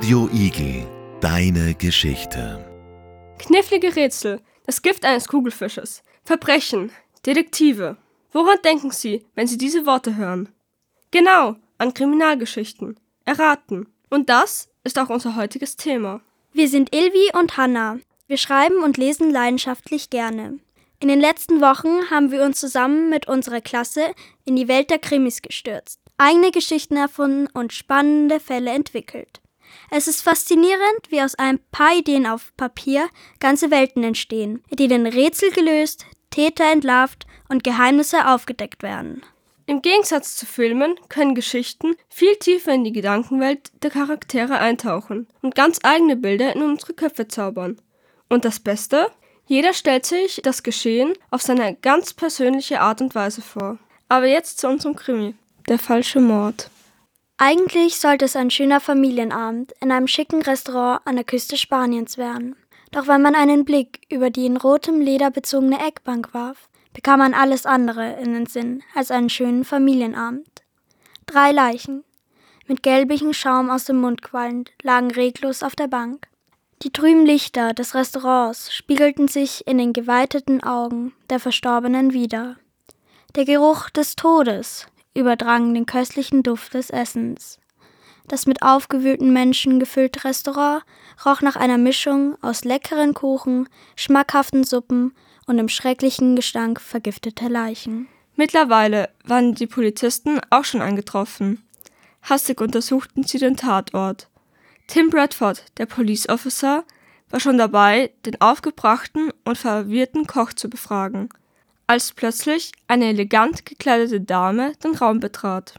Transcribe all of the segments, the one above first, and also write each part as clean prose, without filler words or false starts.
Radio Igel, deine Geschichte. Knifflige Rätsel, das Gift eines Kugelfisches, Verbrechen, Detektive. Woran denken Sie, wenn Sie diese Worte hören? Genau, an Kriminalgeschichten. Erraten. Und das ist auch unser heutiges Thema. Wir sind Ilvi und Hanna. Wir schreiben und lesen leidenschaftlich gerne. In den letzten Wochen haben wir uns zusammen mit unserer Klasse in die Welt der Krimis gestürzt, eigene Geschichten erfunden und spannende Fälle entwickelt. Es ist faszinierend, wie aus ein paar Ideen auf Papier ganze Welten entstehen, in denen Rätsel gelöst, Täter entlarvt und Geheimnisse aufgedeckt werden. Im Gegensatz zu Filmen können Geschichten viel tiefer in die Gedankenwelt der Charaktere eintauchen und ganz eigene Bilder in unsere Köpfe zaubern. Und das Beste? Jeder stellt sich das Geschehen auf seine ganz persönliche Art und Weise vor. Aber jetzt zu unserem Krimi. Der falsche Mord. Eigentlich sollte es ein schöner Familienabend in einem schicken Restaurant an der Küste Spaniens werden. Doch wenn man einen Blick über die in rotem Leder bezogene Eckbank warf, bekam man alles andere in den Sinn als einen schönen Familienabend. 3 Leichen, mit gelblichem Schaum aus dem Mund quallend, lagen reglos auf der Bank. Die trüben Lichter des Restaurants spiegelten sich in den geweiteten Augen der Verstorbenen wider. Der Geruch des Todes überdrang den köstlichen Duft des Essens. Das mit aufgewühlten Menschen gefüllte Restaurant roch nach einer Mischung aus leckeren Kuchen, schmackhaften Suppen und dem schrecklichen Gestank vergifteter Leichen. Mittlerweile waren die Polizisten auch schon eingetroffen. Hastig untersuchten sie den Tatort. Tim Bradford, der Police Officer, war schon dabei, den aufgebrachten und verwirrten Koch zu befragen, als plötzlich eine elegant gekleidete Dame den Raum betrat.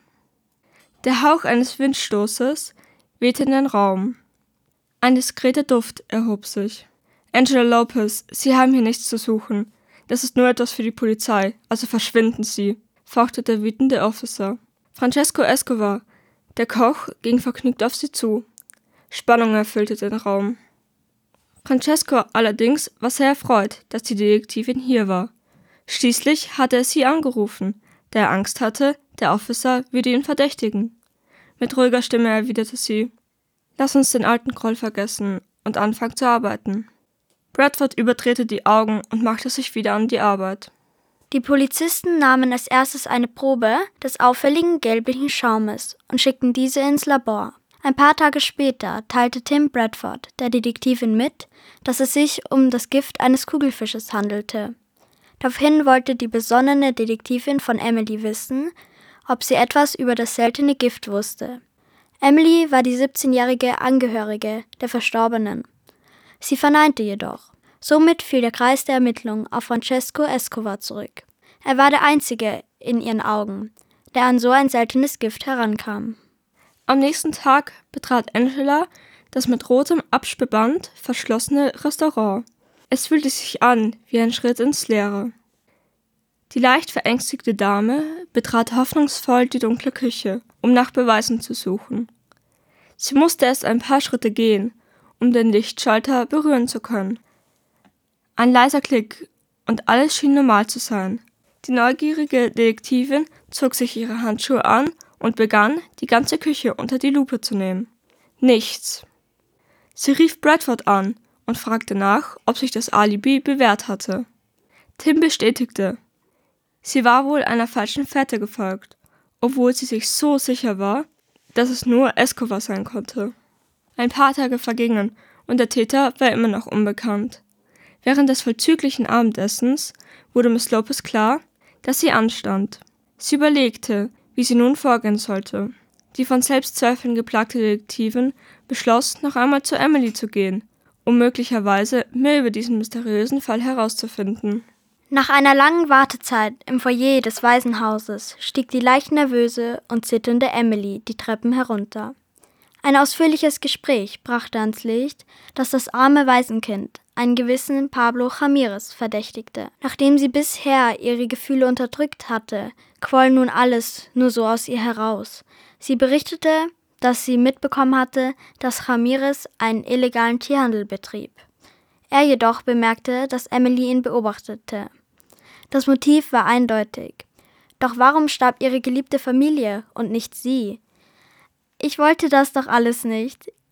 Der Hauch eines Windstoßes wehte in den Raum. Ein diskreter Duft erhob sich. »Angela Lopez, Sie haben hier nichts zu suchen. Das ist nur etwas für die Polizei, also verschwinden Sie«, fauchte der wütende Officer. Francesco Escobar, der Koch, ging vergnügt auf sie zu. Spannung erfüllte den Raum. Francesco allerdings war sehr erfreut, dass die Detektivin hier war. Schließlich hatte er sie angerufen, da er Angst hatte, der Officer würde ihn verdächtigen. Mit ruhiger Stimme erwiderte sie: »Lass uns den alten Groll vergessen und anfangen zu arbeiten.« Bradford überdrehte die Augen und machte sich wieder an die Arbeit. Die Polizisten nahmen als erstes eine Probe des auffälligen gelblichen Schaumes und schickten diese ins Labor. Ein paar Tage später teilte Tim Bradford der Detektivin mit, dass es sich um das Gift eines Kugelfisches handelte. Daraufhin wollte die besonnene Detektivin von Emily wissen, ob sie etwas über das seltene Gift wusste. Emily war die 17-jährige Angehörige der Verstorbenen. Sie verneinte jedoch. Somit fiel der Kreis der Ermittlung auf Francesco Escobar zurück. Er war der Einzige in ihren Augen, der an so ein seltenes Gift herankam. Am nächsten Tag betrat Angela das mit rotem Absperrband verschlossene Restaurant. Es fühlte sich an wie ein Schritt ins Leere. Die leicht verängstigte Dame betrat hoffnungsvoll die dunkle Küche, um nach Beweisen zu suchen. Sie musste erst ein paar Schritte gehen, um den Lichtschalter berühren zu können. Ein leiser Klick und alles schien normal zu sein. Die neugierige Detektivin zog sich ihre Handschuhe an und begann, die ganze Küche unter die Lupe zu nehmen. Nichts. Sie rief Bradford an und fragte nach, ob sich das Alibi bewährt hatte. Tim bestätigte. Sie war wohl einer falschen Fährte gefolgt, obwohl sie sich so sicher war, dass es nur Escobar sein konnte. Ein paar Tage vergingen und der Täter war immer noch unbekannt. Während des vollzüglichen Abendessens wurde Miss Lopez klar, dass sie anstand. Sie überlegte, wie sie nun vorgehen sollte. Die von Selbstzweifeln geplagte Detektivin beschloss, noch einmal zu Emily zu gehen, um möglicherweise mehr über diesen mysteriösen Fall herauszufinden. Nach einer langen Wartezeit im Foyer des Waisenhauses stieg die leicht nervöse und zitternde Emily die Treppen herunter. Ein ausführliches Gespräch brachte ans Licht, dass das arme Waisenkind einen gewissen Pablo Ramirez verdächtigte. Nachdem sie bisher ihre Gefühle unterdrückt hatte, quoll nun alles nur so aus ihr heraus. Sie berichtete, dass sie mitbekommen hatte, dass Ramirez einen illegalen Tierhandel betrieb. Er jedoch bemerkte, dass Emily ihn beobachtete. Das Motiv war eindeutig. Doch warum starb ihre geliebte Familie und nicht sie? »Ich wollte das doch alles nicht.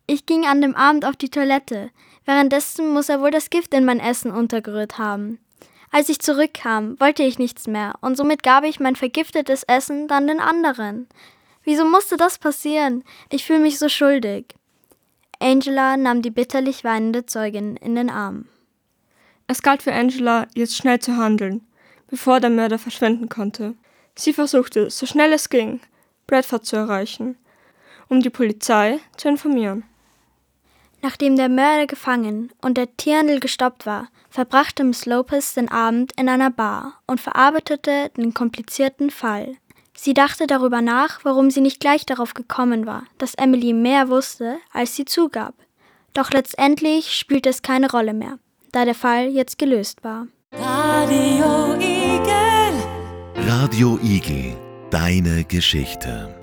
Ich ging an dem Abend auf die Toilette. Währenddessen muss er wohl das Gift in mein Essen untergerührt haben. Als ich zurückkam, wollte ich nichts mehr und somit gab ich mein vergiftetes Essen dann den anderen. Wieso musste das passieren? Ich fühle mich so schuldig. Angela nahm die bitterlich weinende Zeugin in den Arm. Es galt für Angela, jetzt schnell zu handeln, bevor der Mörder verschwinden konnte. Sie versuchte, so schnell es ging, Bradford zu erreichen, um die Polizei zu informieren. Nachdem der Mörder gefangen und der Tierhandel gestoppt war, verbrachte Miss Lopez den Abend in einer Bar und verarbeitete den komplizierten Fall. Sie dachte darüber nach, warum sie nicht gleich darauf gekommen war, dass Emily mehr wusste, als sie zugab. Doch letztendlich spielte es keine Rolle mehr, da der Fall jetzt gelöst war. Radio Igel, deine Geschichte.